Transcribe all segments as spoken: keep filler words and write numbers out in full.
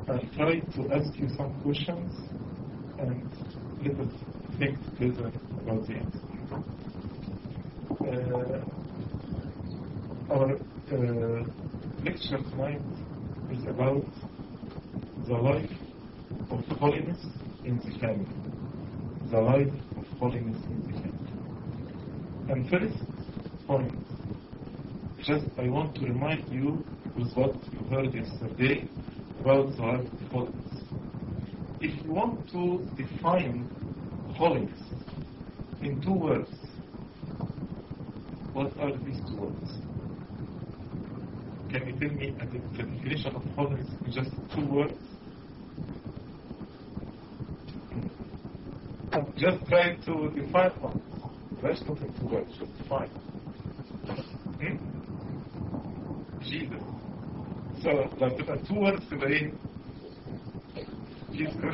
I'll try to ask you some questions and let us think together about the answer. Uh, our uh, lecture tonight is about the life of holiness in the family. The life of holiness in the family. And first point, just I want to remind you with what you heard yesterday about the life of holiness. If you want to define holiness in two words, what are these two words? Can you tell me a the definition of holiness in just two words? I'm just trying to define one. Let's not in two words, just define. Hmm? Jesus. So, لو تبقى two words تبقى ايه؟ Jesus.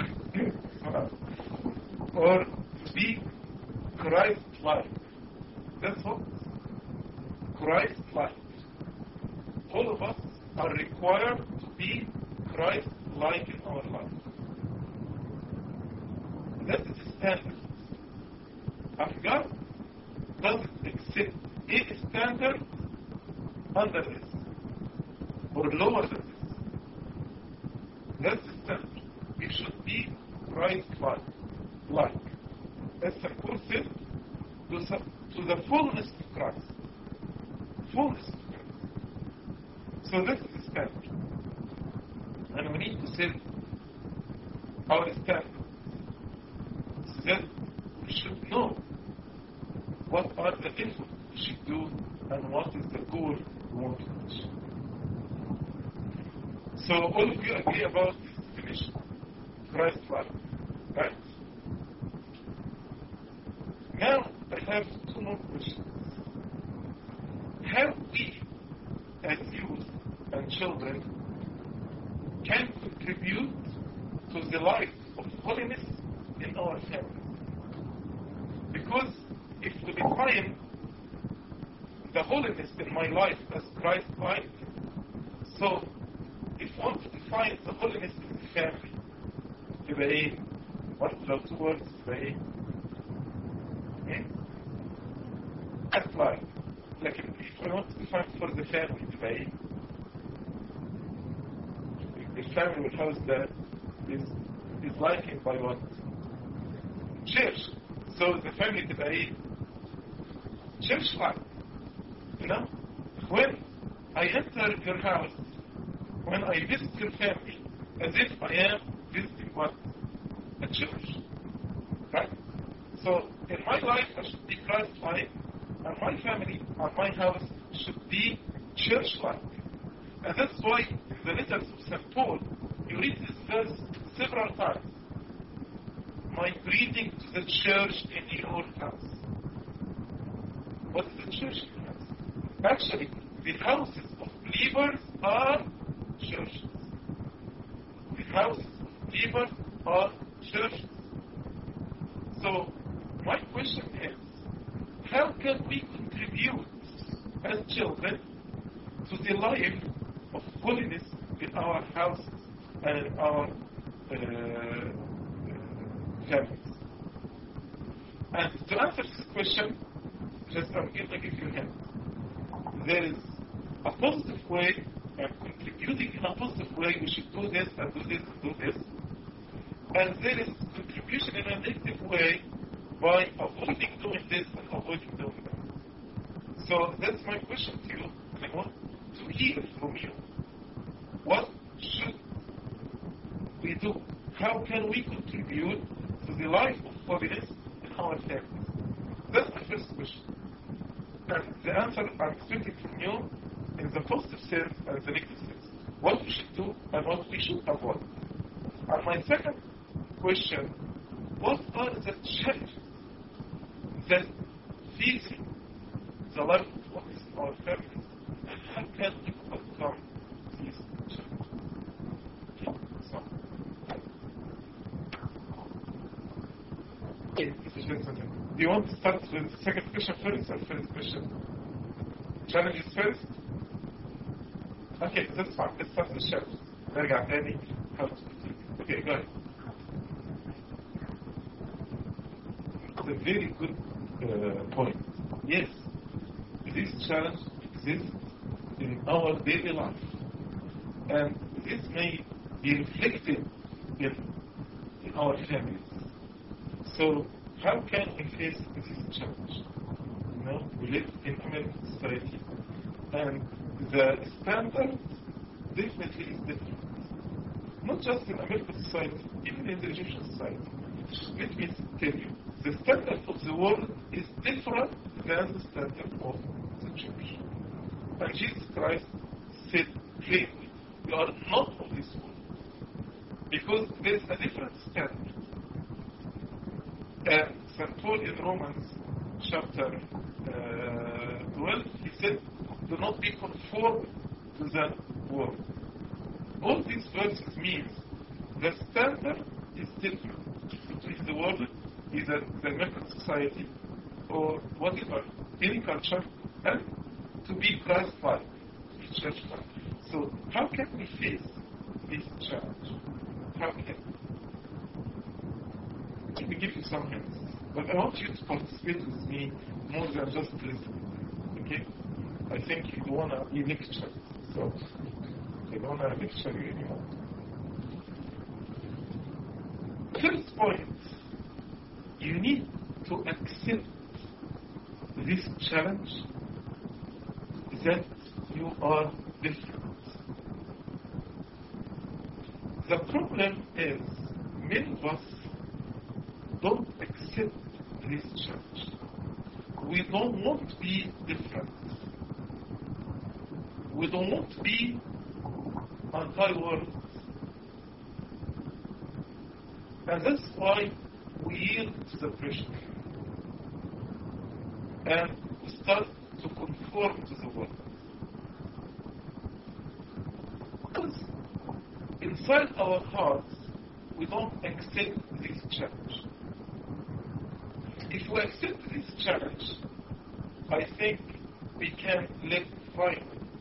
Or to be Christ-like. That's what? Christ-like. All of us are required to be Christ-like in our life. That is the standard. And God doesn't accept any standard under this or lower than this. That's the standard. It should be Christ-like. Like. That's a person to, to the fullness of Christ. Fullness of Christ. So this is the standard. And we need to set our standard. So that we should know what are the efforts we should do and what is the goal we want to reach. So all of you agree about this definition. Christ-like. Right? Now I have two more questions. How we as youth and children can contribute to the life of holiness in our families? Because if we define the holiness in my life as Christ-like, so if we want to define the holiness in the family, تبقى ايه؟ What are two words? تبقى ايه؟ Act like. Like if we want to define for the family, تبقى ايه؟ The family house that is is likened by what? Church. So the family تبقى ايه؟ Church-like. You know? When I enter your house, when I visit your family, as if I am visiting what? A church. Right? So in my life I should be Christ-like, and my family and my house should be church-like. And that's why in the letters of Saint Paul, you read this verse several times. My greeting to the church in your house. What is the church in your house? Actually, the houses of believers are churches. The houses of believers are churches. So, my question is, how can we contribute as children to the life of holiness in our houses and in our uh, families? And to answer this question, just I'm going to give you a hint. There is a positive way, and contributing in a positive way, we should do this and do this and do this. And there is contribution in a negative way by avoiding doing this and avoiding doing that. So that's my question to you. I want to hear from you. What should we do? How can we contribute to the life of holiness in our families? That's my first question. And the answer I'm expecting from you in the positive sense and the negative sense. What we should do and what we should avoid. And my second question, what are the challenges that face the life of holiness in our families, and how can we overcome these challenges? Okay, so. Okay, do you want to start with the second question first or first question? Challenges first? Okay, that's fine. Let's start with the challenges. نرجع تاني how to put it. Okay, go ahead. It's a very good uh, point. Yes, this challenge exists in our daily life, and this may be reflected in, in our families. So, how can we face this challenge? You know, we live in American society, and the standard definitely is different. Not just in American society, even in the Egyptian society. Let me tell you, the standard of the world is different than the standard of the church. And Jesus Christ said plainly, we are not of this world. Because there's a different standard. And Saint Paul in Romans chapter uh, twelve, he said, do not be conformed to the world. All these verses means the standard is different between the world, either the American society or whatever, any culture, and to be Christ-like, to be church-like. So how can we face this challenge? How can we? Let me give you some hints. But I want you to participate with me more than just listen. Okay? I think you don't want to be lectured. So, I don't want to lecture you anymore. First point, you need to accept this challenge that you are different. The problem is many of us don't accept this challenge. We don't want to be different. We don't want to be anti-world. And that's why we yield to the pressure. And we start to conform to the world. Because inside our hearts, we don't accept this challenge. If we accept this challenge, I think we can live fine.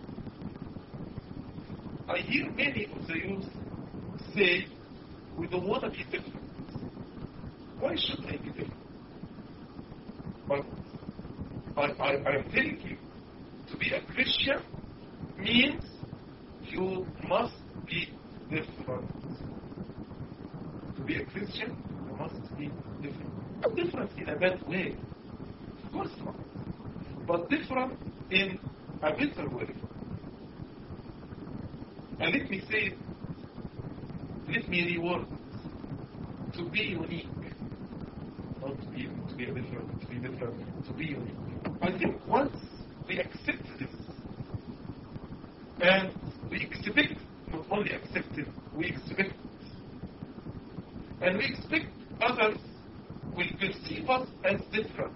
I hear many of the youth say, we don't want to be different. Why should I be different? But I, I, I'm telling you, to be a Christian means you must be different. To be a Christian, you must be different. Not different in a bad way. Of course not. But different in a better way. And let me say, let me reword it. To be unique. Not to be, to be different, to be different, to be unique. I think once we accept this, and we expect, not only accept it, we expect it. And we expect others will perceive us as different.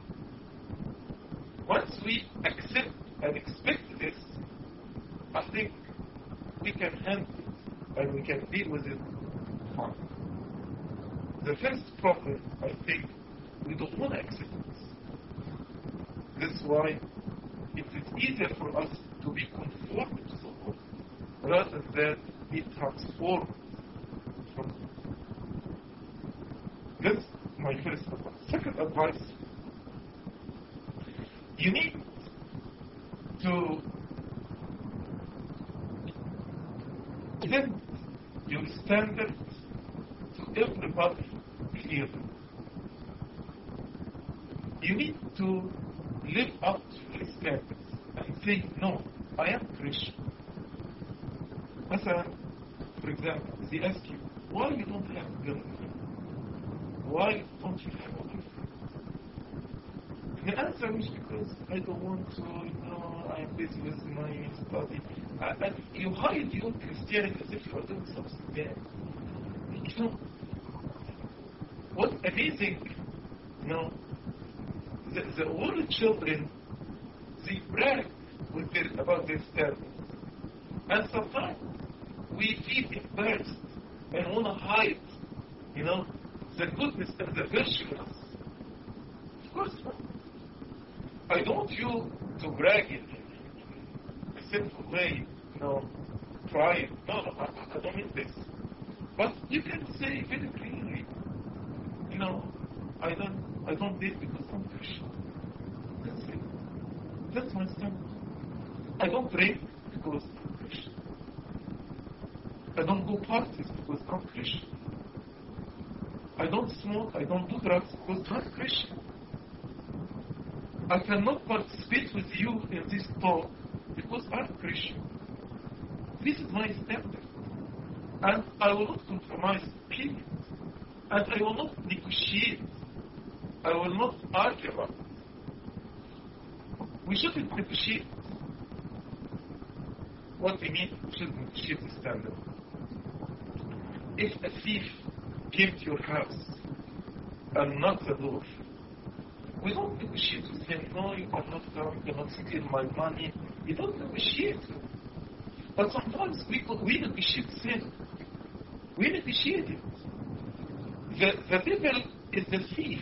Once we accept and expect this, I think we can handle it and we can deal with it fine. The first problem, I think, we don't want to accept this. That's why it is easier for us to be conformed to the world rather than be transformed from it. That's my first advice. Second advice, you need to set your standards to everybody clearly. You need to live up to your standards and say, no, I am Christian. مثلا, for example, they ask you, why you don't have a girlfriend? Why don't you have a girlfriend? The answer is because I don't want to, you know, I am busy with my study. Uh, and you hide your Christianity as if you are doing something bad. You know, what's amazing, you know, the, the world children, they brag with their, about their standards. And sometimes we feel embarrassed and want to hide, you know, the goodness and the virtue in us. Of course not. I don't want you to brag in a sinful way, you know, crying. No, no, I, I don't mean this. You can say very clearly, you know, I don't, I don't date because I'm Christian. That's it. That's my standard. I don't drink because I'm Christian. I don't go parties because I'm Christian. I don't smoke, I don't do drugs because I'm Christian. I cannot participate with you in this talk because I'm Christian. This is my standard. And I will not compromise opinions. And I will not negotiate. I will not argue about it. We shouldn't negotiate. What we mean, we shouldn't negotiate the standard. If a thief came to your house and knocked the door, we don't negotiate with him. No, you cannot come, you cannot steal my money. We don't negotiate. But sometimes we, we negotiate sin. We negotiate it. The, the devil is the thief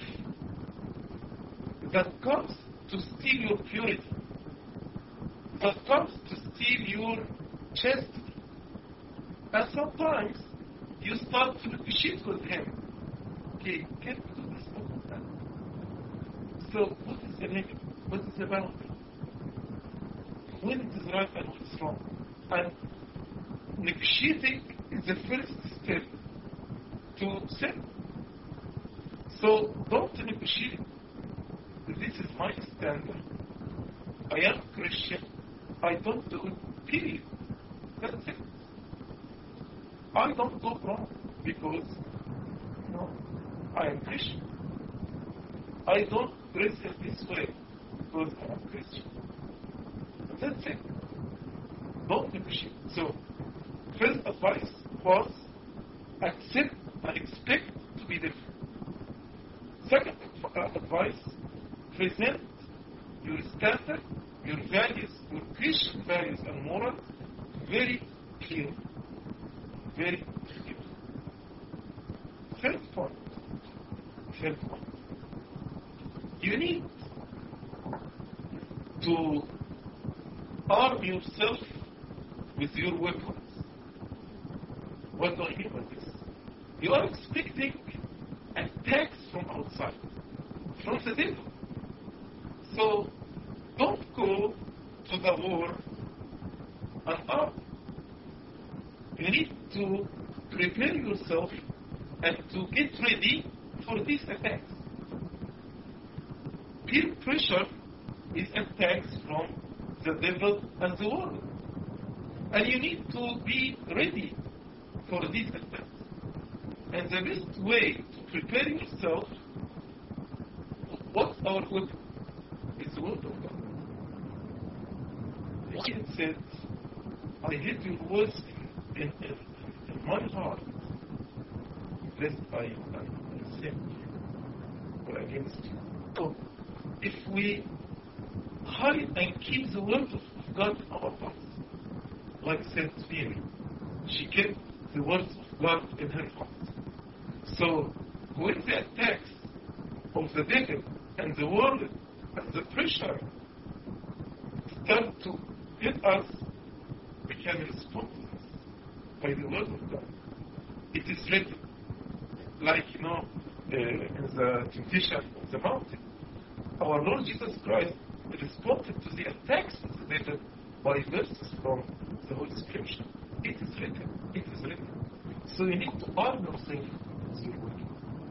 that comes to steal your purity, that comes to steal your chastity. And sometimes you start to negotiate with him. Okay, can we do this or that? So what is the limit? What is the boundary? When it is right and when it's wrong? And negotiating is the first step to sin. So don't negotiate. This is my standard. I am Christian. I don't do it, period. That's it. I don't go wrong because, you know, I am Christian. I don't dress in this way because I am Christian. That's it. Don't negotiate. So, first advice was accept and expect to be different. Second advice, present your standard, your values, your Christian values and morals very clear. Very clear. Third point. Third point. You need to arm yourself with your weapons. What do I mean by this? You are expecting attacks from outside, from the devil. So don't go to the war unarmed. You need to prepare yourself and to get ready for these attacks. Peer pressure is attacks from the devil and the world. And you need to be ready for these attacks. And the best way to prepare yourself, what's our weapon? It's the word of God. It said, I hid your words in, in, in my heart, lest I, I sin or against you. So, if we hide and keep the word of God in our hearts, like Saint Mary, she kept the words of God in her heart. So, when the attacks of the devil and the world and the pressure start to hit us, we can respond to this by the word of God. It is written, like, you know, uh, in the temptation of the mountain. Our Lord Jesus Christ responded to the attacks of the devil by verses from the Holy Scripture. It is written. It is written. So you need to arm yourself with your word.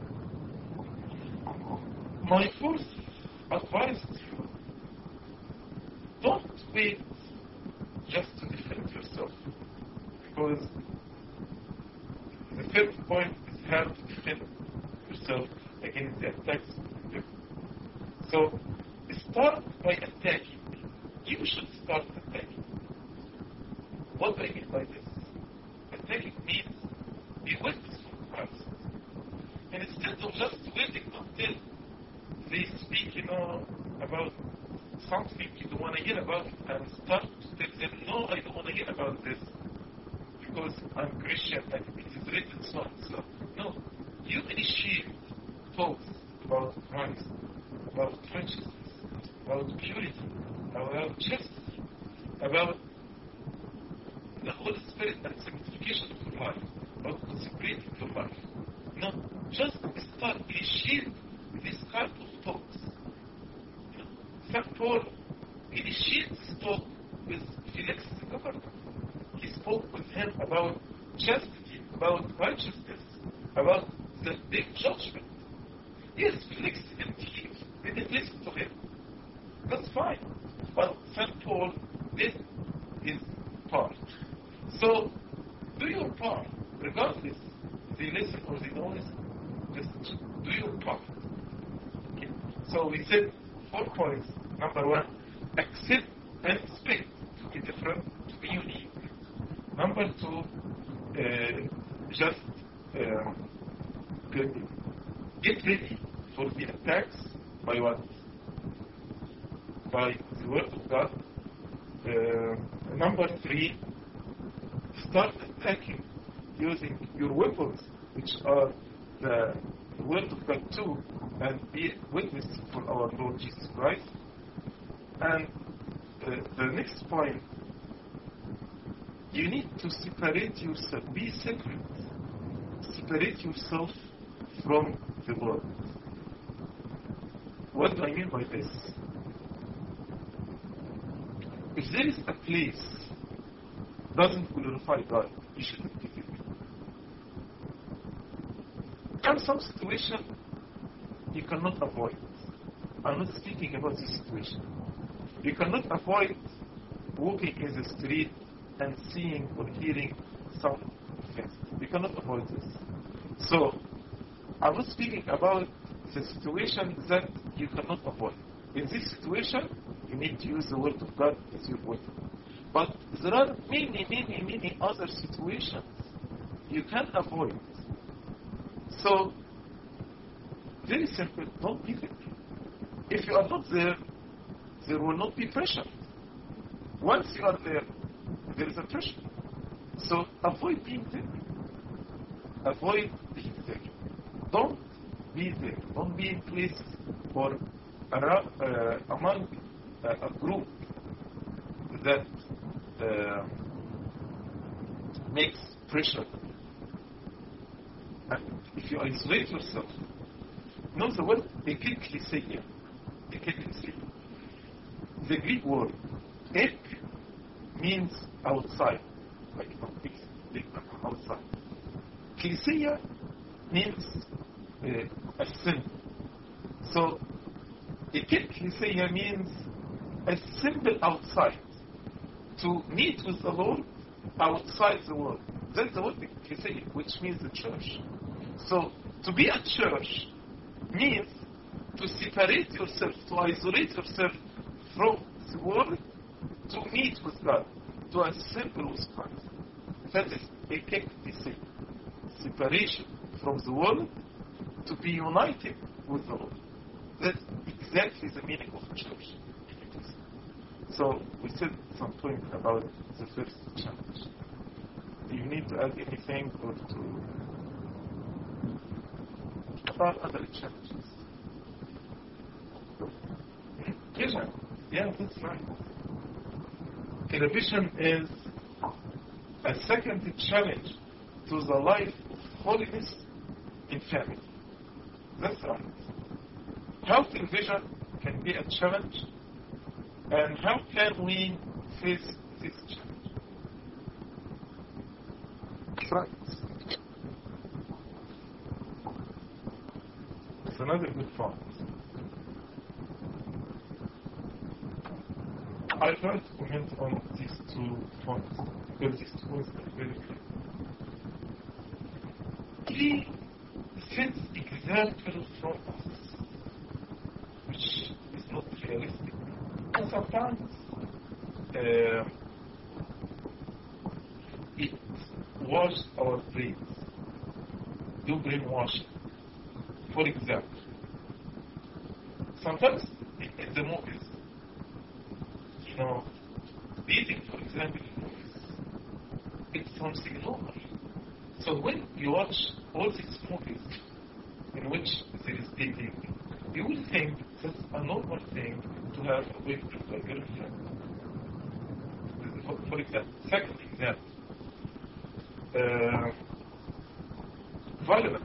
My fourth advice to you, don't wait just to defend yourself. Because the third point is how to defend yourself against the attacks of the devil. So, start by attacking. You should start attacking. What do I mean by this? Attacking means be witness for Christ. And instead of just waiting until they speak, you know, about something you don't want to hear about, and start to tell them, no, I don't want to hear about this because I'm Christian and it is written so and so. No, you initiate talks about Christ, about righteousness, about purity, about justice, about the Holy Spirit. about righteousness, about the big judgment. Yes, Felix didn't hear. They didn't listen to him. That's fine. But Saint Paul did his part. So, do your part, regardless they listen or they don't listen. Just do your part. Okay. So we said four points. Number one, accept and expect to be different, to be unique. Number two, uh, just uh, get, get ready for the attacks by what? By the word of God. Uh, number three, start attacking using your weapons, which are the word of God too, and be witness for our Lord Jesus Christ. And uh, the next point, you need to separate yourself, be separate, separate yourself from the world. What do I mean by this? If there is a place doesn't glorify God, you shouldn't take it. And some situation you cannot avoid. I'm not speaking about this situation. You cannot avoid walking in the street and seeing or hearing some things. You cannot avoid this. So, I'm not speaking about the situation that you cannot avoid. In this situation, you need to use the word of God as your weapon. But there are many, many, many other situations you can avoid. So, very simple, don't be there. If you are not there, there will not be pressure. Once you are there, there is a pressure. So, avoid being there. Avoid being there. Don't be there. Don't be in places or around, uh, among uh, a group that uh, makes pressure. And if you isolate yourself, know the word ekeklesia. Ekeklesia. The Greek word ek means outside, like big, big outside. Klesia means uh, a sin. So ekeklesia means a symbol outside. To meet with the Lord outside the world. That's the word ecclesia, which means the church. So, to be a church means to separate yourself, to isolate yourself from the world, to meet with God, to assemble with Christ. That is ecclesia. Separation from the world to be united with the Lord. That's exactly the meaning of church. So, we said some point about the first challenge. Do you need to add anything or to... about other challenges? Yes, yeah, that's right. Television is a second challenge to the life of holiness in family. That's right. How television can be a challenge, and how can we face this challenge? Right. It's another good point. I try to comment on these two points because these two points are very clear. He sets example from us, which is not realistic. And sometimes uh, it washes our brains, do brainwashing. For example, sometimes in the movies, you know, beating, for example, in movies, it's something normal. So when you watch all these movies in which there is dating, you will think that's a normal thing to have a boyfriend or girlfriend. For, for example, second example, uh, violence.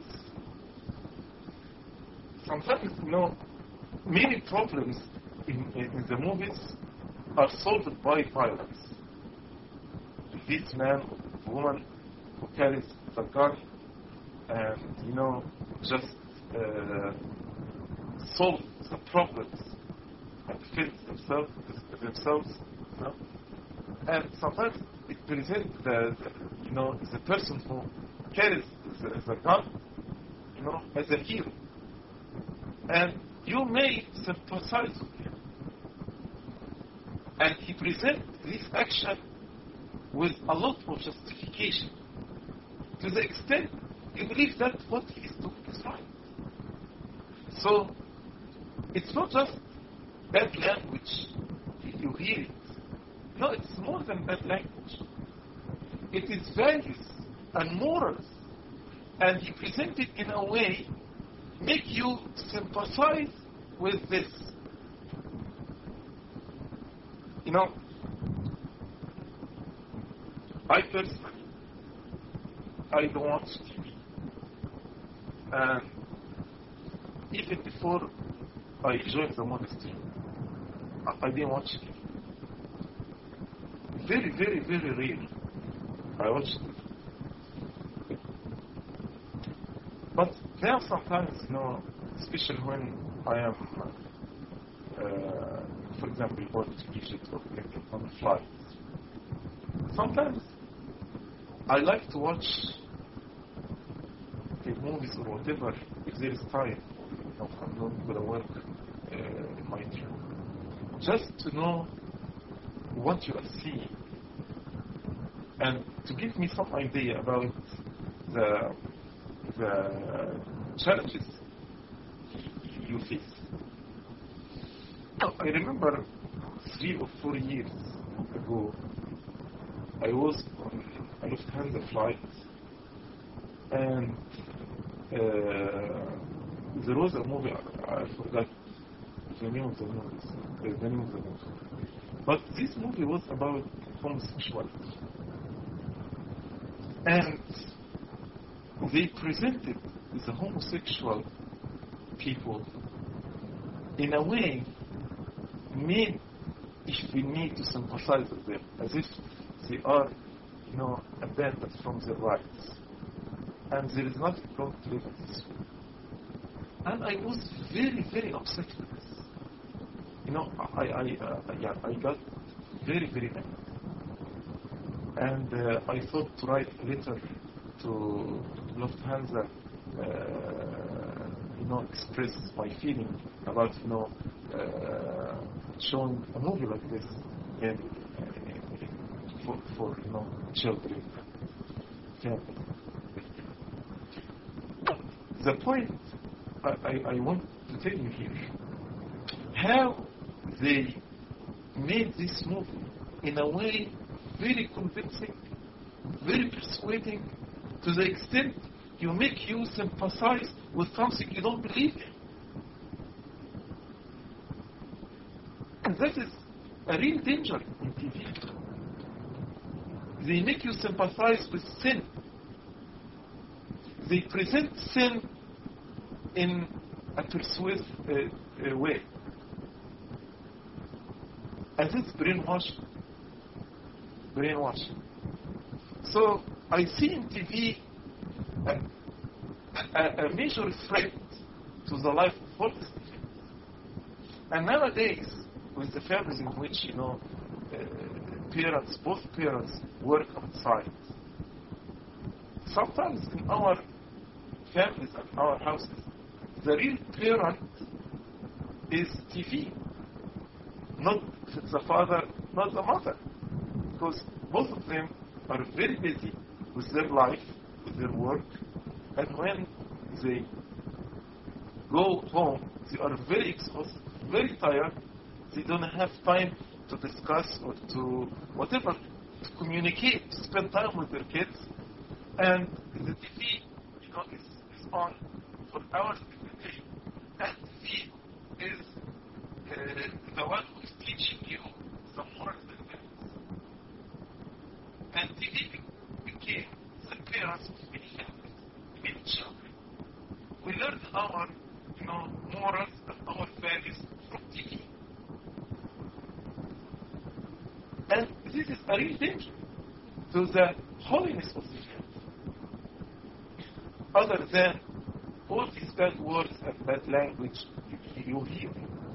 Sometimes, you know, many problems in, in the movies are solved by violence. This man, woman who carries the gun and, you know, just uh, solve the problems and fix themselves, themselves, you know? And sometimes it presents the, the, you know, the person who carries the, the gun, you know, as a hero. And you may sympathize with him. And he presents this action with a lot of justification. To the extent you believe that what he is doing is right. So, it's not just bad language, you hear it. No, it's more than bad language. It is values and morals. And he presents it in a way make you sympathize with this. You know, I personally, I don't watch T V. And even before I joined the monastery, I, I didn't watch T V. Very, very, very rare I watch T V. But there are sometimes, you know, especially when I am, uh, for example, going to Egypt or on a flight, sometimes I like to watch the movies or whatever if there is time. You know, I'm not going to work uh, in my turn. Just to know what you are seeing and to give me some idea about the the challenges you face. I remember three or four years ago, I was on a Lufthansa flight, and uh, there was a movie, I, I forgot the name of the movie, the, the name of the movie. But this movie was about homosexuality. And they presented the homosexual people in a way made if we need to sympathize with them, as if they are, you know, abandoned from their rights. And there is nothing wrong to live in this way. And I was very, very upset with this. You know, I, I, uh, yeah, I got very, very mad. And uh, I thought to write a letter to Lufthansa, uh, you know, express my feeling about, you know, uh, showing a movie like this in, uh, for, for, you know, children. Yeah. The point I, I, I want to tell you here, how they made this movie in a way very convincing, very persuading, to the extent you make you sympathize with something you don't believe in. And that is a real danger in T V. They make you sympathize with sin. They present sin in a persuasive uh, uh, way. And it's brainwashing. Brainwashing. So I see in T V a, a, a major threat to the life of all these people. And nowadays, with the families in which, you know, uh, parents, both parents work outside, sometimes in our families and our houses, the real parent is T V, not the father, not the mother, because both of them are very busy with their life, with their work, and when they go home, they are very exhausted, very tired. They don't have time to discuss or to whatever, to communicate, to spend time with their kids, and the T V, you know, is, is on for hours every day. And T V is uh, the one who is teaching you the morals and values. And T V became the parents of many families, many children. We learn our, you know, morals and our values from T V. And this is a real danger to the holiness of the faith. other than all these bad words and bad language you, you hear.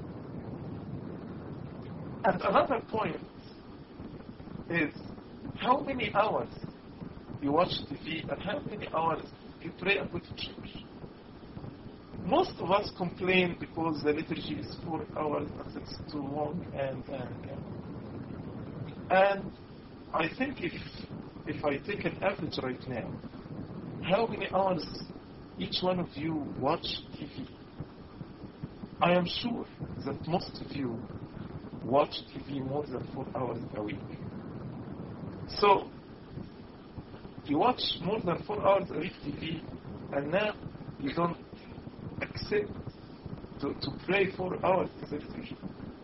And another point is how many hours you watch T V and how many hours you pray and go to church. Most of us complain because the liturgy is four hours and it's too long and and and. And I think if if I take an average right now, how many hours each one of you watch T V? I am sure that most of you watch T V more than four hours a week. So you watch more than four hours a week T V, and now you don't accept to, to pray four hours in the liturgy.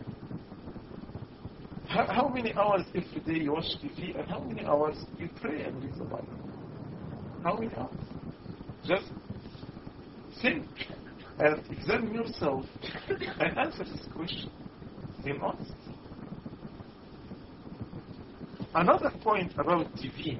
How, how many hours every day you watch T V, and how many hours you pray and read the Bible? How many hours? Just think and examine yourself and answer this question in honesty. Another point about T V.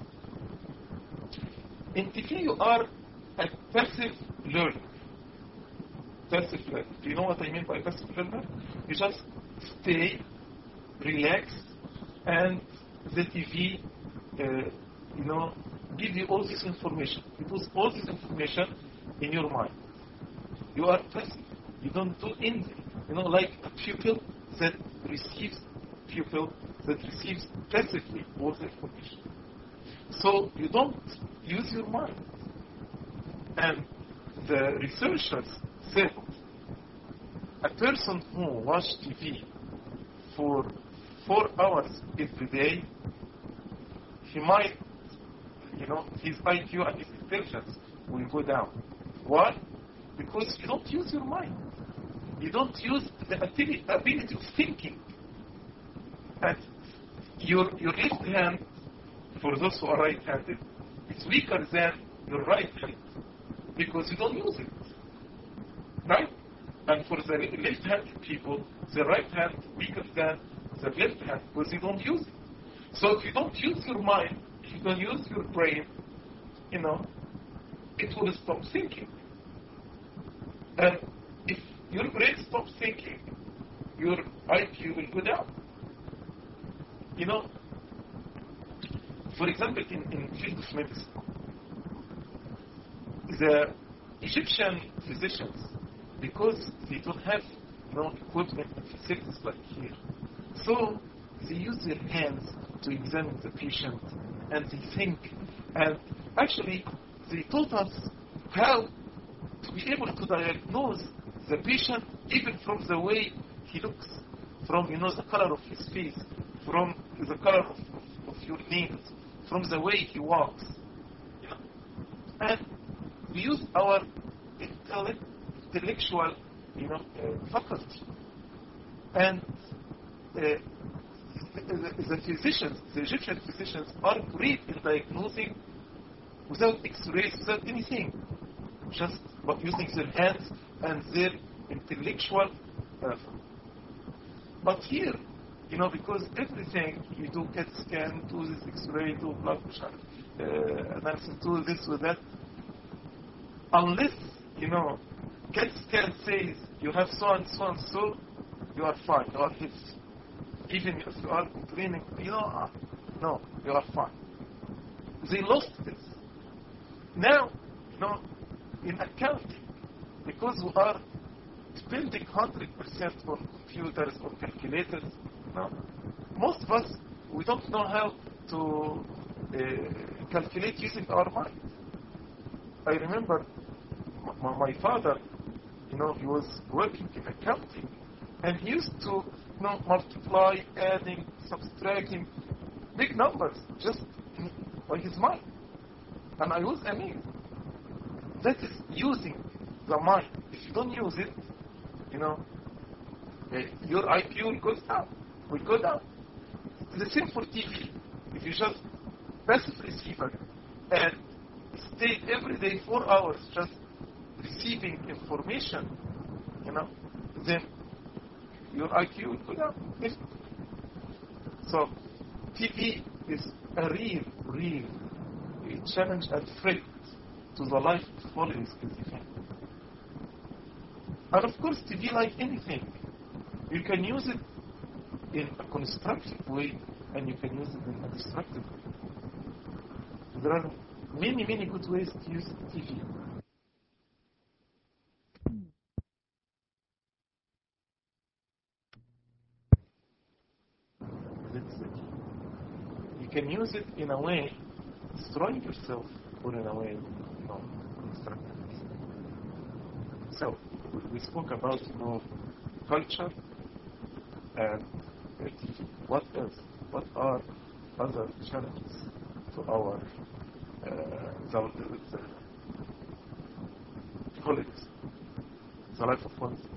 In T V you are a passive learner. Passive learner. Do you know what I mean by passive learner? You just stay, relax, and the T V, uh, you know, give you all this information. It puts all this information in your mind. You are passive. You don't do anything. You know, like a pupil that receives pupil that receives passively all the information. So you don't use your mind. And the researchers said a person who watches T V for four hours every day, he might, you know, his I Q and his intelligence will go down. Why? Because you don't use your mind. You don't use the ability, ability of thinking. And your, your left hand, for those who are right-handed, is weaker than your right hand because you don't use it. Right? And for the left-handed people, the right hand weaker than the left hand because you don't use it. So if you don't use your mind, if you don't use your brain, you know, it will stop thinking. And if your brain stops thinking, your I Q will go down. You know, for example, in, in field of medicine, the Egyptian physicians, because they don't have no equipment and facilities like here, so they use their hands to examine the patient and they think. And actually, they taught us how to be able to diagnose the patient even from the way he looks, from, you know, the color of his face, from the color of, of, of your nails, from the way he walks. You know? And we use our intellect, intellectual, you know, uh, faculty. And uh, the, the physicians, the Egyptian physicians, are great in diagnosing without X-rays, without anything, just but using their hands and their intellectual effort. But here, you know, because everything you do CAT scan, do this X-ray, do blood pressure uh, analysis, do this with that, unless, you know, CAT scan says you have so and so and so, you are fine, you are healthy. Even if you are complaining, you know, uh, no, you are fine. They lost this. Now, you know, in accounting, because we are spending one hundred percent on computers or calculators, no, most of us, we don't know how to uh, calculate using our mind. I remember m- my father, you know, he was working in accounting, and he used to, you know, multiply, adding, subtracting big numbers just in, by his mind. And I was amazed. That is using the mind. If you don't use it, you know, uh, your I Q will go down. Will go down. The same for T V. If you just passive receiver and stay every day four hours just receiving information, you know, then your I Q will go down. So T V is a real, real challenge and threat to the life following schizophrenia. And of course, T V, like anything, you can use it in a constructive way and you can use it in a destructive way. There are many, many good ways to use T V. That's the key. You can use it in a way destroying yourself, or in a way, you know, constructive. So, we spoke about, you know, culture and T V. What else? What are other challenges to our uh, the, the, the politics, the life of politics?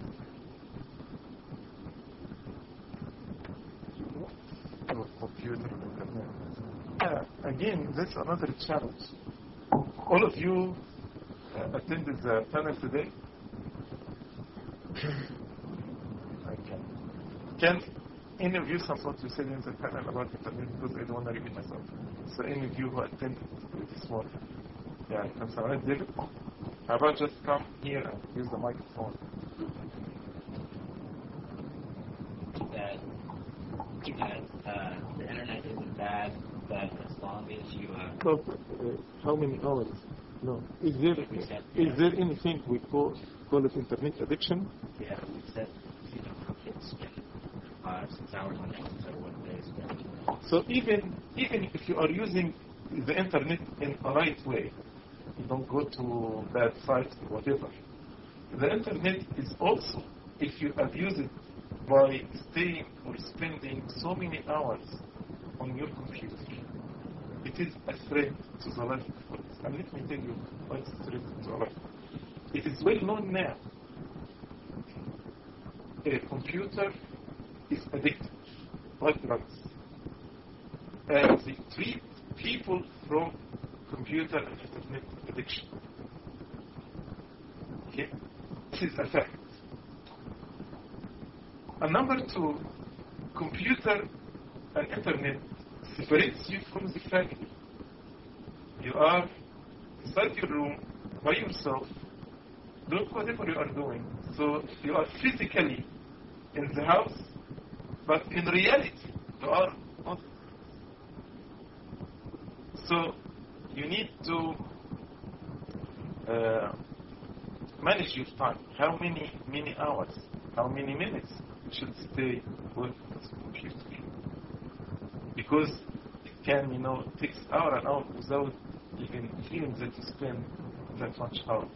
Computer, uh, again, that's another challenge. All of you uh, attended the panel today. Okay. Can any of you, some what you said in the panel about internet, because I don't want to repeat myself. So any of you who attended this morning, yeah, can someone, David? How about just come here and use the microphone? That, that uh, the internet isn't bad, but as long as you uh, so, uh, how many hours? No. Is there said, is yeah. there anything we call call it internet addiction? Yeah, we said you know kids spend five, six hours on it, so what they spend. So even even if you are using the internet in a right way, you don't go to bad sites or whatever. The internet is also, if you abuse it by staying or spending so many hours on your computer, it is a threat to the life of us. And let me tell you why it's a threat to our life. It is well known now. A computer is addictive, like drugs. And they treat people from computer and internet addiction. Okay? This is a fact. And number two, computer and internet separates you from the family. You are inside your room by yourself, doing whatever you are doing. So you are physically in the house, but in reality you are not. So you need to uh, manage your time. How many many hours? How many minutes you should stay with the computer? Because it can, you know, take hour and hour without even feeling that you spend that much hours.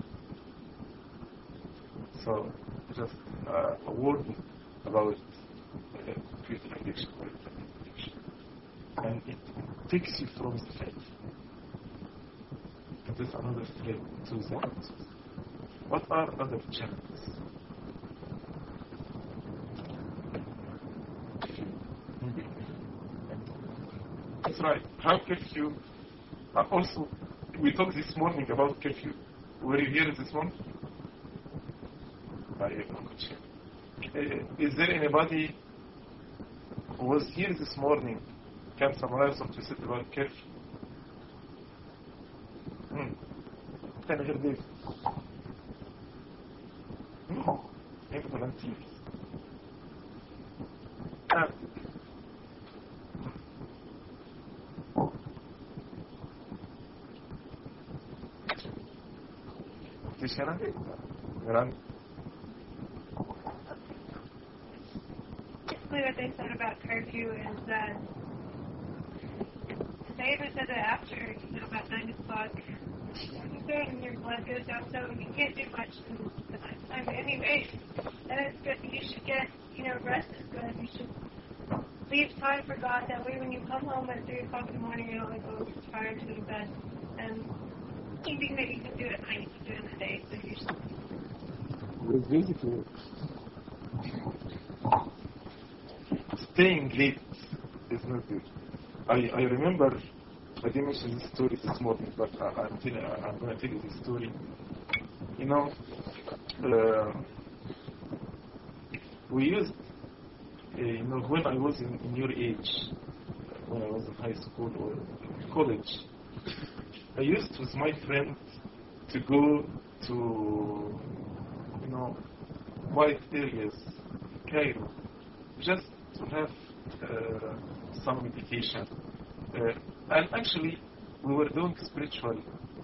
So just uh, a word about uh, computer addiction or internet addiction. And it takes you from the faith. And there's another threat to the answers. What are other challenges? That's right. How curfew? Uh, also, we talked this morning about curfew. Were you here this morning? Uh, is there anybody who was here this morning can summarize what you said about curfew? Hmm. Can I hear this? Hmm. Any volunteers? Ah. Sharon? Sharon? Basically what they said about curfew is that they even said that after, you know, about nine o'clock, you go and your blood goes down, so you can't do much in the nighttime anyway. And it's good, you should get, you know, rest is good. You should leave time for God. That way when you come home at three o'clock in the morning, you're not like, oh, it's tired to go to bed. And anything that you can do at night, you can do in the day, so you should. It's basically staying late is not good. I, I remember, I didn't mention this story this morning, but I, I'm, telling, I'm going to tell you this story. You know, uh, we used, uh, you know, when I was in, in your age, when I was in high school or college, I used with my friends to go to, you know, white areas, Cairo, just to have uh, some meditation. Uh, and actually, we were doing spiritual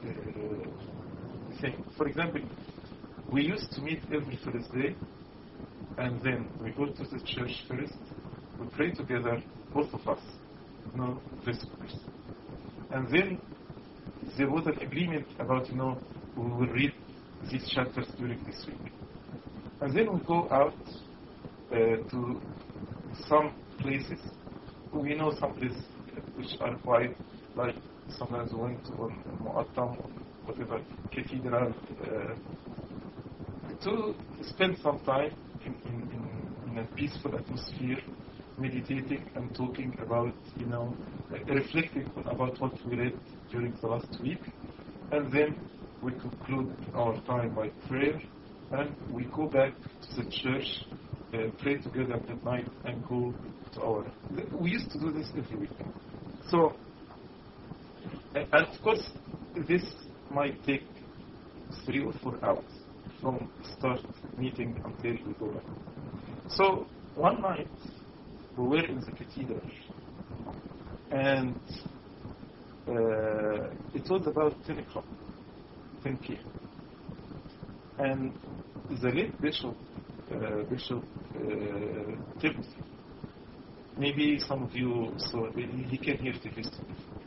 uh, thing. For example, we used to meet every Thursday, and then we go to the church first. We pray together, both of us, you know, vespers. And then there was an agreement about, you know, we will read these chapters during this week. And then we go out uh, to some places. We know some places which are quite, like sometimes we went to Mu'attam or whatever, cathedral, uh, to spend some time in, in, in, in a peaceful atmosphere, meditating and talking about, you know, reflecting about what we read during the last week. And then we conclude our time by prayer, and we go back to the church, uh, pray together at night, and go to our... We used to do this every week. So, and of course, this might take three or four hours from start meeting until we go back. So, one night, we were in the cathedral, and uh, it was about ten o'clock, ten p m And the late Bishop, uh, Bishop uh, Timothy, maybe some of you saw, he came here to Houston.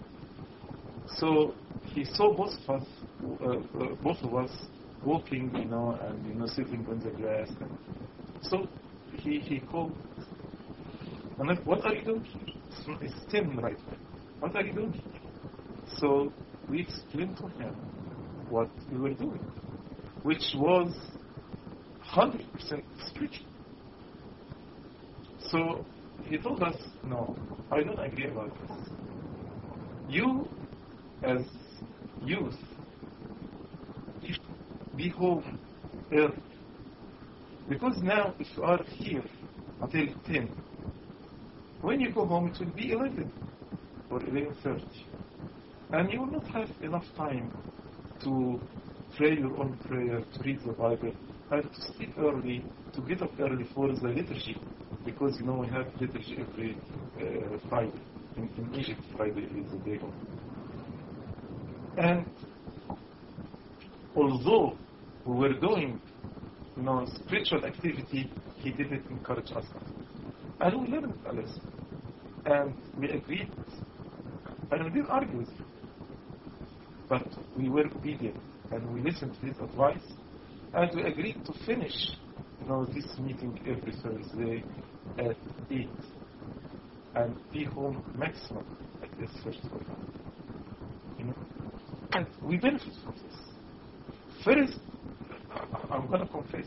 So he saw both of us, uh, uh, both of us walking, you know, and you know, sitting on the grass. And so he he called, and I said, "What are you doing here?" It's ten right now. What are you doing here? So we explained to him what we were doing, which was one hundred percent spiritual. So he told us, "No, I don't agree about this. You, as youth, you should be home early. Because now, if you are here until ten, when you go home, it will be eleven or eleven thirty. And you will not have enough time to pray your own prayer, to read the Bible, and to sleep early, to get up early for the liturgy. Because, you know, we have liturgy every uh, Friday. In, in Egypt, Friday is the day off. And although we were doing, you know, spiritual activity, he didn't encourage us. And we learned a lesson. And we agreed. And we didn't argue with him. But we were obedient. And we listened to his advice. And we agreed to finish, you know, this meeting every Thursday at eight. And be home maximum at this first program. You know? And we benefit from this. First, I'm going to confess,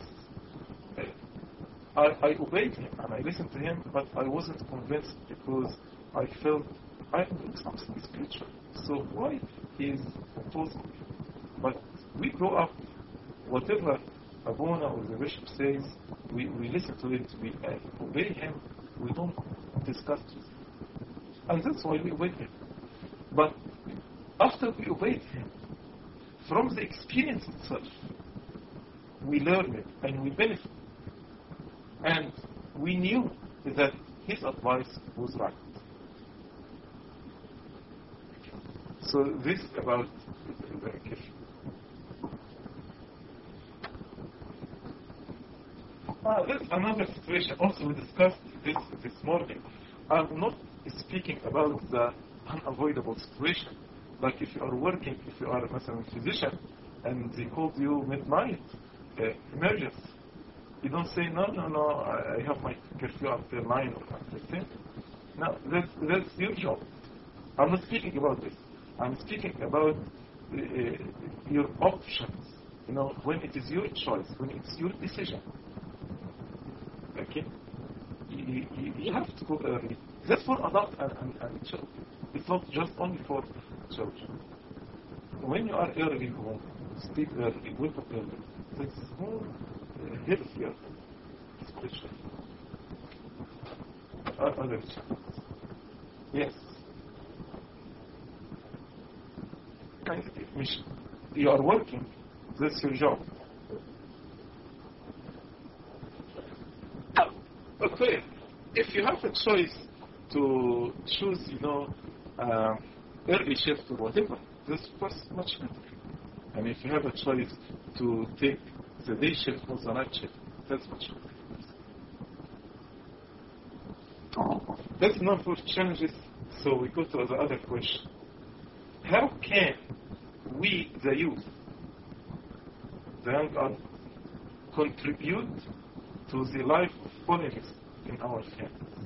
I, I obeyed him and I listened to him, but I wasn't convinced because I felt I'm doing something spiritual. So why he is opposing me? But we grow up, whatever Abuna or the bishop says, we, we listen to it, we uh, obey him, we don't discuss it. And that's why we obey him. But after we obeyed him, from the experience itself, we learned it and we benefited. And we knew that his advice was right. So this about the gift. Uh, there's another situation. Also, we discussed this this morning. I'm not speaking about the unavoidable situation. Like if you are working, if you are a physician, and they called you midnight, uh, emergency. You don't say, no, no, no, I have my curfew after nine or after ten. No, that's, that's your job. I'm not speaking about this. I'm speaking about uh, your options. You know, when it is your choice, when it's your decision. Okay? You, you, you have to go early. That's for adults and, and, and children. It's not just only for children. When you are early home, sleep early, wake up early, that's more uh, healthier spiritually. Uh, other challenges. Yes. kind of mission. You are working, that's your job. Okay, if you have a choice to choose, you know, uh, early shift or whatever, this was much better. And if you have a choice to take the day shift or the night shift, that's much better. That's enough for challenges, so we go to the other question. How can we, the youth, the young adults, contribute to the life of holiness in our families?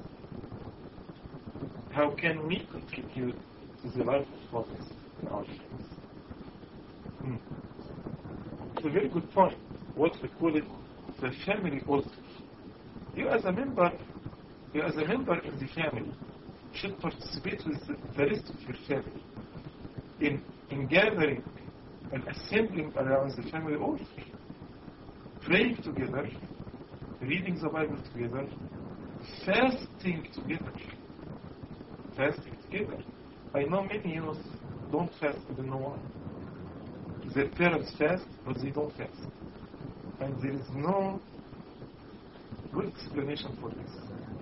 How can we contribute to the life of holiness in our families? Hmm. It's a very good point. What we call it, the family altar. You as a member, you as a member in the family should participate with the, the rest of your family in in gathering and assembling around the family altar, praying together, reading the Bible together, fasting together. Fasting together. I know many youth don't fast, I don't know why. Their parents fast, but they don't fast. And there is no good explanation for this.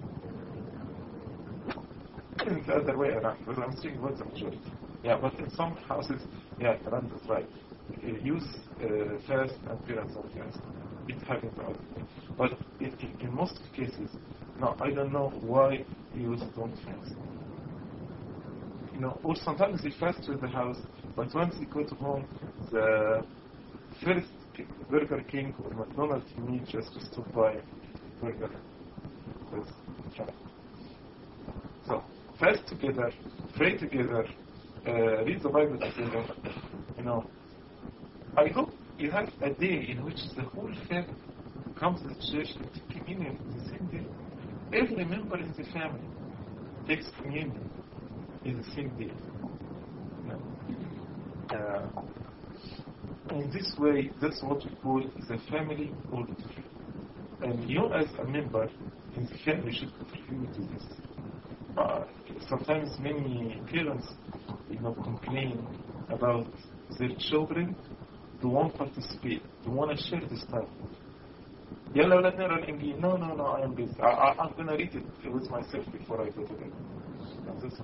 It's the other way around, because I'm saying about the majority. Yeah, but in some houses, yeah, around is right. Youth uh, fast and parents don't fast. It happens the other way. But in, in, in most cases, no, I don't know why youth don't fast. You know, or sometimes they fast with the house, but once they go to home, the first Burger King or McDonald's you need just to stop by burger. That's right. So, fast together, pray together, uh, read the Bible together. You know, I hope you have a day in which the whole family comes to church and takes communion the same day. Every member in the family takes communion in the same day. You know? uh, in this way, that's what we call the family altar. And you as a member in the family should contribute to this. Uh, sometimes many parents, you know, complain about their children who won't participate, who want to share this time. Yalla, let me run English. No, no, no, I am busy. I, I, I'm going to read it with myself before I go to bed. And this is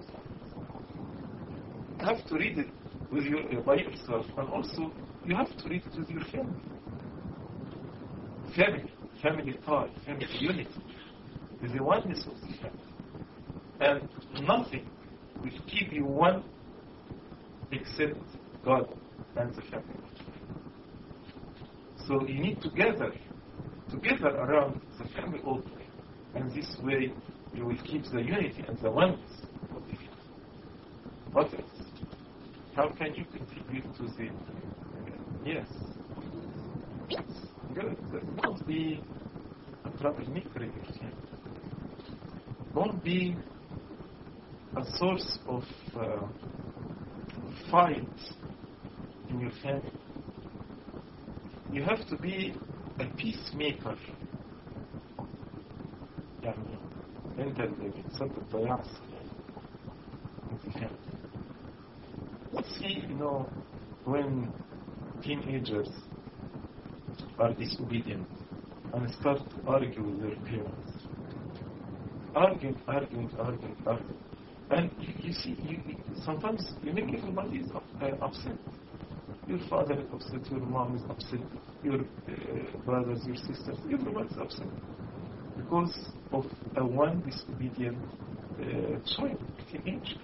you have to read it with your, uh, by yourself, and also you have to read it with your family. Family, family tie, family unity is the oneness of the family. And nothing will keep you one except God and the family. So you need to gather together around the family altar, and this way you will keep the unity and the oneness of the family. What else? How can you contribute to the... Yes. Good. Don't be a troublemaker in your family. Don't be a source of uh, fight in your family. You have to be a peacemaker. يعني أنت اللي بتسبب ضياع السلام in the family. Let's see, you know, when teenagers are disobedient and start to argue with their parents. Arguing, arguing, arguing, arguing. And you, you see, you, you, sometimes you make everybody is up, uh, upset. Your father is upset, your mom is upset, your uh, brothers, your sisters, everybody is upset. Because of a one disobedient uh, child, teenager.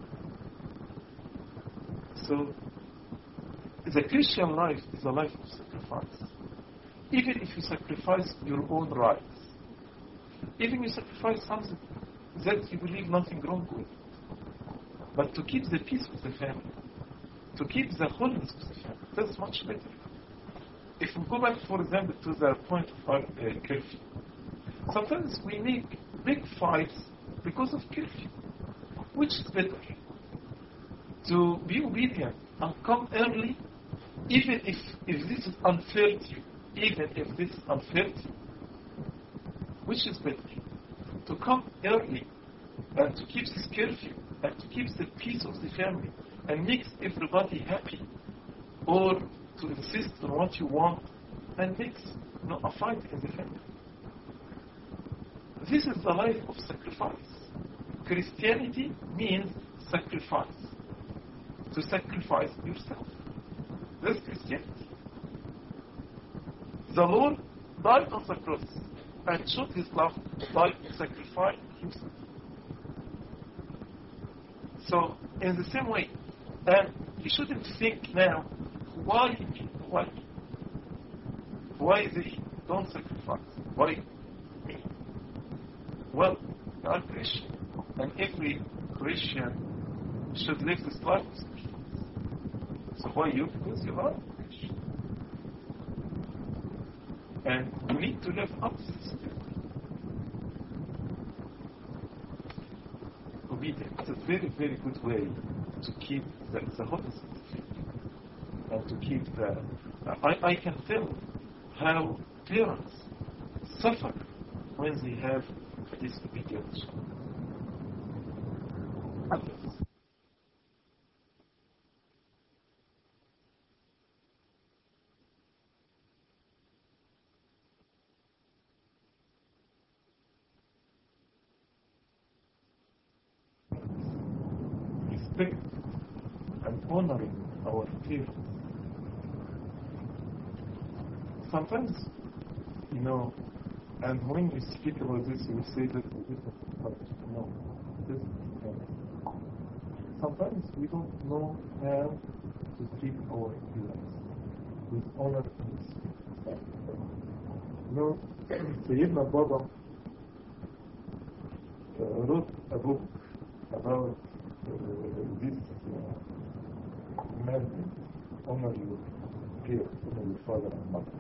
So, the Christian life is a life of sacrifice. Even if you sacrifice your own rights, even you sacrifice something that you believe nothing wrong with, but to keep the peace of the family, to keep the holiness of the family, that's much better. If we go back, for example, to the point of our uh, curfew, sometimes we make big fights because of curfew. Which is better? To be obedient and come early, even if, if this is unfair to you, even if this is unfair to you. Which is better? To come early and to keep this curfew and to keep the peace of the family, and makes everybody happy, or to insist on what you want and makes you know, a fight in the family. This is the life of sacrifice. Christianity means sacrifice. To sacrifice yourself. That's Christianity. The Lord died on the cross and showed his love by sacrificing himself. So, in the same way, and you shouldn't think now, why, why, why they don't sacrifice? Why me? Well, you are Christian, and every Christian should live this life of sacrifice. So why you? Because you are Christian. And you need to live up to this. Obedience. It's a very, very good way to keep the, the hottest and to keep the... I, I can tell how parents suffer when they have disobedient children. Respect and honoring our parents. Sometimes, you know, and when you speak about this, you say that it is but no, it is uh, sometimes we don't know how to treat our parents with honor and respect. You know, Sayyidina Baba uh, wrote a book about uh, this uh, commandment: honor your parents, honor your father and mother.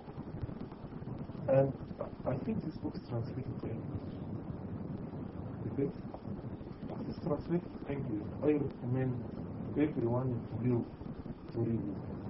And I think this book is translated to English. It is. It is translated to English. I recommend everyone to you to read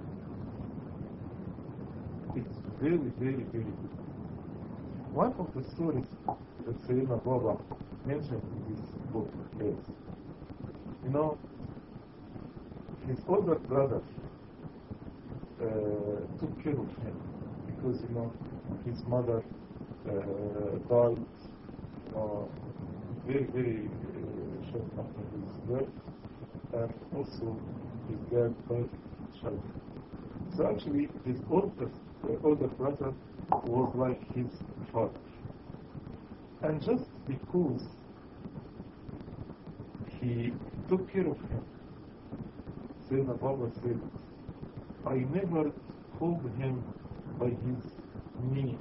it. It's very, very, very good. One of the stories that Sayyidina Baba mentioned in this book is, you know, his older brother uh, took care of him because, you know, his mother uh, died uh, very, very uh, short after his birth, and also his dad died child. So actually, his oldest, uh, older brother was like his father. And just because he took care of him, Sayyidina Baba said, I never called him by his name.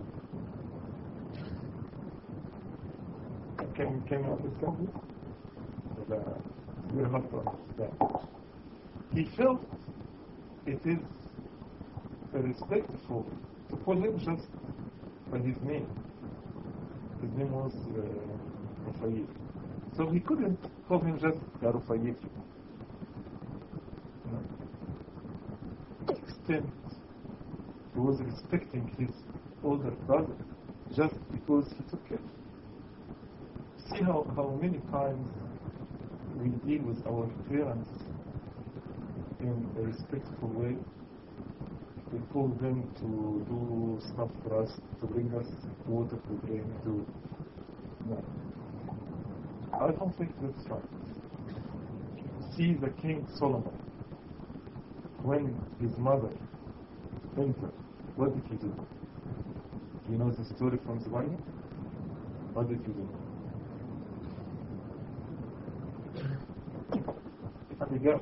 Can, can you understand this? It's very hard to understand. He felt it is respectful to call him just by his name. His name was uh, Rafael. So he couldn't call him just Rafael. No. To the extent he was respecting his older brother just because he took care. See how, how many times we deal with our parents in a respectful way. We call them to do stuff for us, to bring us water to drink, to... No. I don't think that's right. See the King Solomon, when his mother entered, what did he do? You know the story from the Bible? What did he do? Abigail.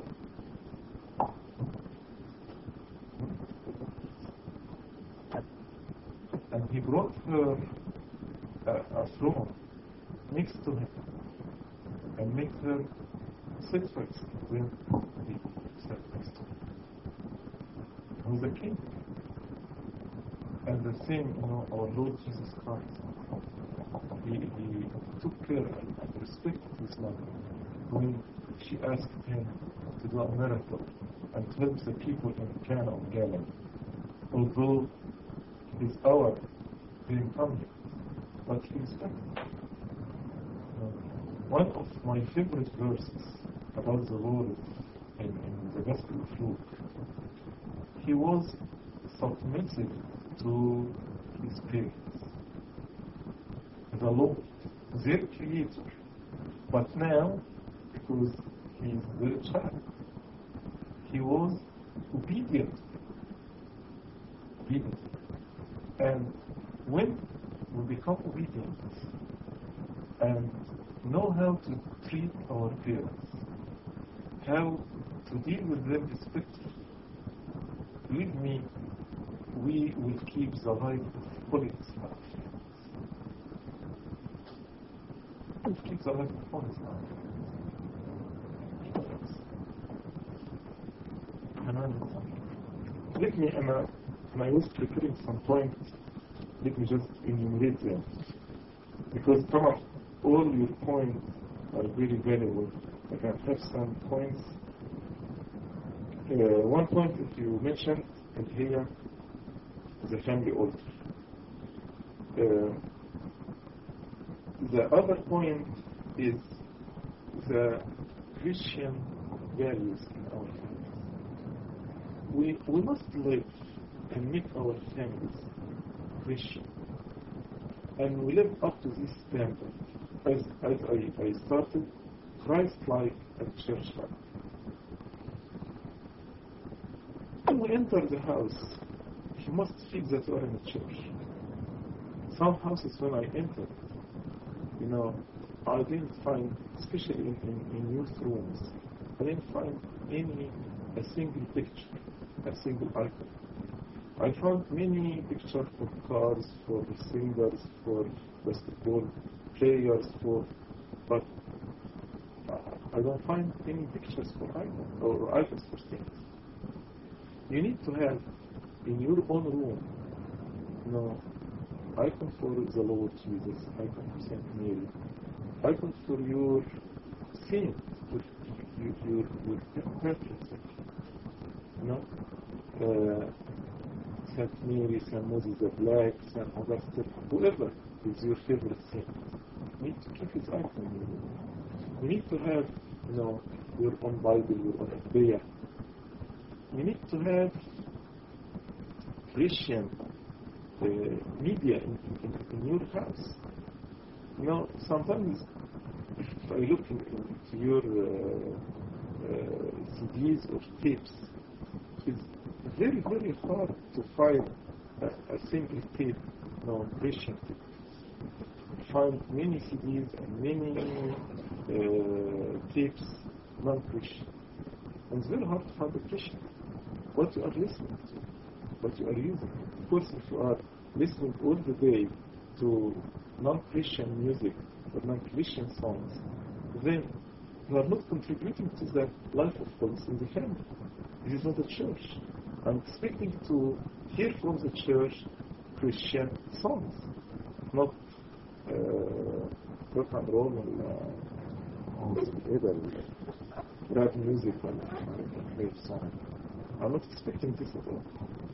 And he brought her a, a throne next to him and made her sit first when he sat next to him. He was a king. And the same, you know, our Lord Jesus Christ, he, he took care and respected his mother when she asked him to do a miracle and to help the people in Cana of Galilee. Although his hour didn't come yet, but he respected her. One of my favorite verses about the Lord in, basket of fruit. He was submissive to his parents, the Lord, their creator. But now, because he is their child, he was obedient. Obedient. And when we become obedient and know how to treat our parents, how to deal with them respectfully, believe me, we will keep the life of quality life. We'll keep the life of quality life. Let me, and I, and I was preparing some points, let me just enumerate them. Because some of all your points are very valuable. I can have some points. Uh, one point that you mentioned is here, the family altar. Uh, the other point is the Christian values in our families. We, we must live and make our families Christian. And we live up to this standard. As, as I, I started, Christ-like and church-like. When we enter the house, you must feel that you are in a church. Some houses when I entered, you know, I didn't find, especially in, in, in youth rooms, I didn't find any, a single picture, a single icon. I found many pictures for cars, for singers, for basketball players, for, but I don't find any pictures for icons or icons for things. You need to have in your own room, you know, icon for the Lord Jesus, icon for Saint Mary, icon for your saint, for your, your, your patron saint, you know, uh, Saint Mary, Saint Moses the Black, Saint Augustine, whoever is your favorite saint. You need to keep his icon in your room. You need to have, you know, your own Bible, your own prayer. You need to have Christian uh, media in, in, in your house. You know, sometimes if I look in, into your uh, uh, C Ds or tapes, it's very, very hard to find a, a single tape, you know, Christian tape. Find many C Ds and many uh, tapes non-Christian. And it's very hard to find a Christian. What you are listening to, what you are using. Of course, if you are listening all the day to non-Christian music or non-Christian songs, then you are not contributing to the life of God in the family. This is not a church. I'm expecting to hear from the church Christian songs, not rock and roll and rap music and rap song. I'm not expecting this at all.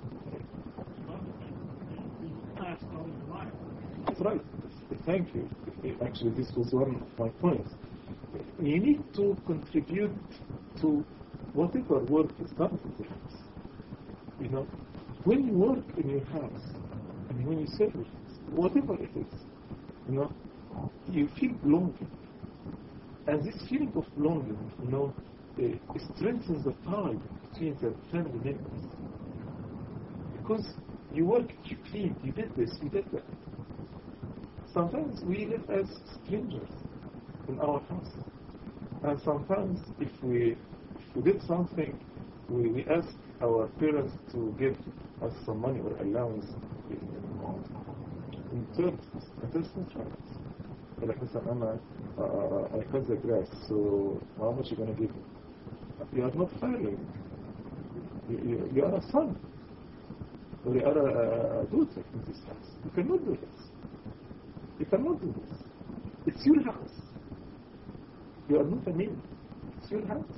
That's right. Thank you. Actually, this was one of my points. You need to contribute to whatever work is done in the house. You know, when you work in your house, and when you serve your house, whatever it is, you know, you feel belonging. And this feeling of belonging, you know, uh, strengthens the tie between the family members. Because you work, you clean, you did this, you did that. Sometimes we live as strangers in our house. And sometimes if we, if we did something, we, we ask our parents to give us some money or allowance in, in terms, and that's not right. Like مثلا أنا uh, I cut the grass, so how much are you going to give me? You are not firing. You, you, you are a son. Or you are a, a daughter in this house. You cannot do this. You cannot do this. It's your house. You are not a man. It's your house.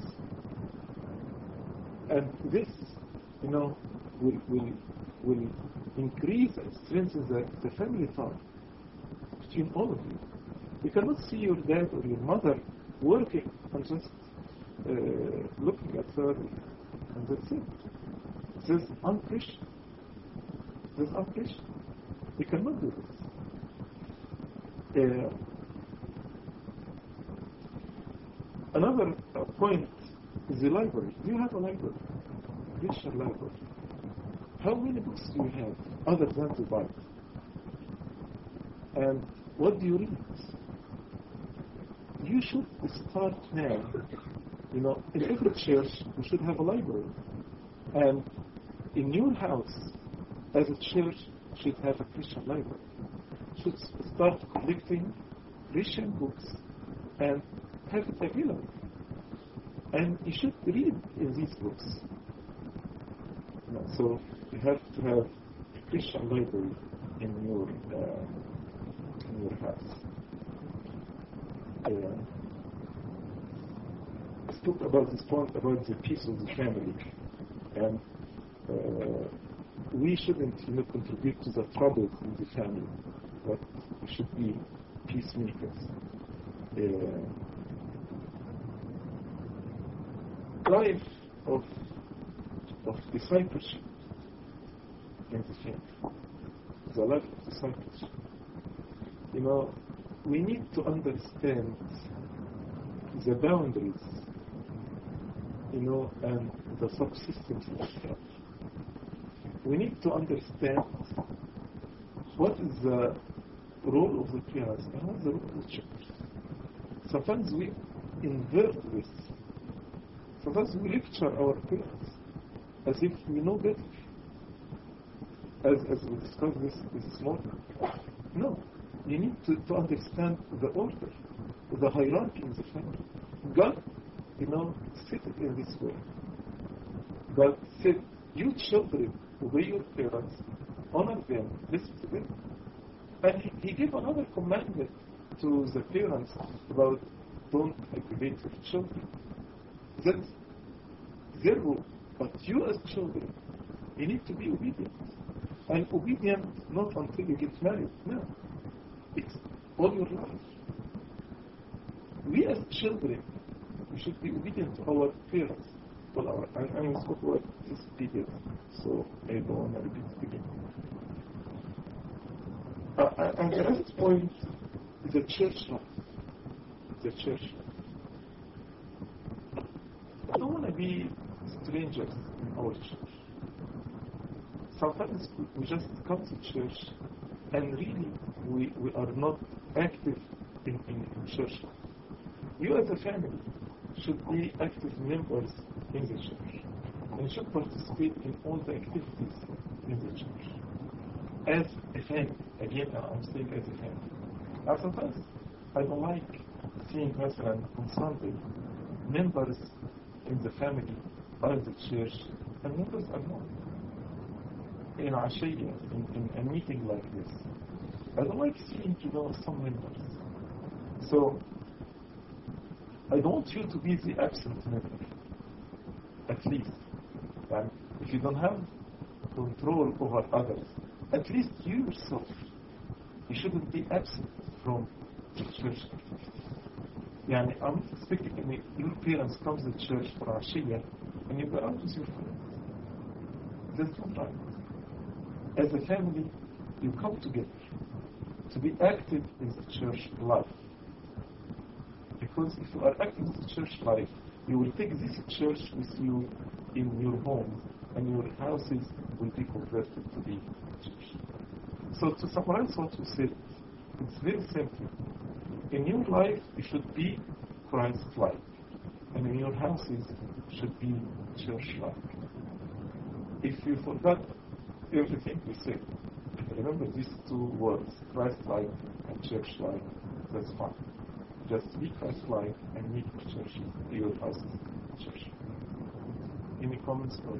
And this, you know, will will will increase and strengthen the, the family tie between all of you. You cannot see your dad or your mother working and just uh, looking at her and that's it. This un-Christian, this un-Christian, we cannot do this. Uh, another uh, point is the library. Do you have a library? Christian library. How many books do you have other than the Bible? And what do you read? You should start now. You know, in every church, you should have a library. And in your house, as a church, should have a Christian library. Should start collecting Christian books and have it available. And you should read in these books. You know, so you have to have a Christian library in your uh, in your house. Uh, let's talk about this point about the peace of the family, and uh, we shouldn't, you know, contribute to the trouble in the family, but we should be peacemakers. Uh, life of of discipleship in the faith, the life of discipleship. You know, we need to understand the boundaries, you know, and the subsystems of the faith. We need to understand what is the role of the parents and what is the role of the church. Sometimes we invert this. Sometimes we lecture our parents as if we know better. As, as we discussed this this morning. No. You need to, to understand the order, the hierarchy in the family. God, you know, set it in this way. God said, you children, obey your parents, honor them, listen to them. And he, he gave another commandment to the parents about don't aggravate your children. That's their rule. But you as children, you need to be obedient. And obedient not until you get married. No. It's all your life. We as children, we should be obedient to our parents. Well, our, I, I spoke about this period, so I don't want to repeat it again. Uh, and the last point is the church life. The church life. I don't want to be strangers in our church. Sometimes we just come to church and really we, we are not active in, in, in church life. You as a family should be active members in the church and should participate in all the activities in the church. As a family, again I'm saying as a family. Now sometimes I don't like seeing مثلا on Sunday members in the family are in the church and members are not. In عشية, in, in a meeting like this, I don't like seeing, you know, some members. So I don't want you to be the absent member, at least. And if you don't have control over others, at least you yourself, you shouldn't be absent from the church activity. Yani, I'm not expecting any, your parents come to the church for عشية and you go out with your friends. That's not right. As a family, you come together to be active in the church life. Because if you are active in the church life, you will take this church with you in your home, and your houses will be converted to be church. So to summarize what we said, it's very simple. In your life, you should be Christ-like, and in your houses, should be church-like. If you forgot everything we said, remember these two words, Christ-like and church-like, that's fine. Just be Christ-like and make your church, your house church. Any comments for